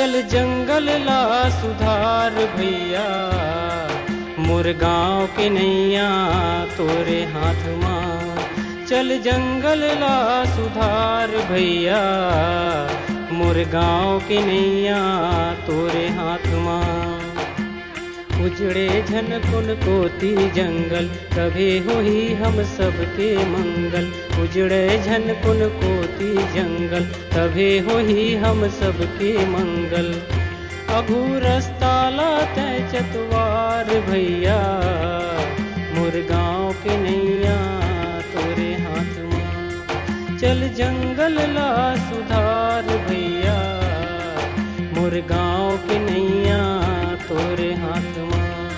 चल जंगल ला सुधार भैया, मोर गाँव के नैया तोरे हाथ माँ। चल जंगल ला सुधार भैया, मोर गाँव के नैया तोरे हाथ माँ। उजड़े झन कुन कोती जंगल, कभी होही हम सबके मंगल। उजड़े झन कुन कोती जंगल, कभी होही हम सबके मंगल। अभू रस्ता लाते चतवार भैया, मोर गाँव के नैया तोरे हाथ माँ। चल जंगल ला सुधार भैया, मोर गाँव के नैया तोरे हाथ माँ।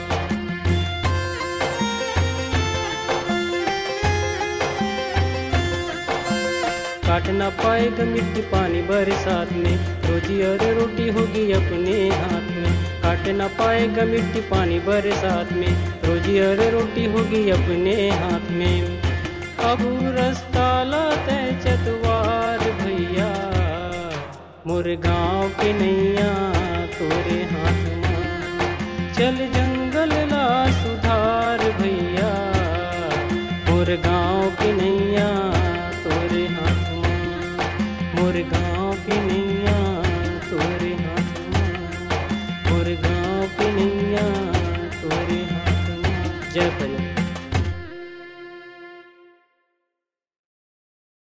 काट ना पाएगा मिट्टी पानी बरसात में, रोजी और रोटी होगी अपने हाथ में। काट ना पाएगा मिट्टी पानी बरसात में, रोजी और रोटी होगी अपने हाथ में। अब रास्ता लाते चतवार भैया, मोर गाँव के नैया तोरे हाथ माँ। चल जंगल ला सुधार भैया, मोर गाँव के नैया तोरे हाथ माँ। मोर गाँव के नैया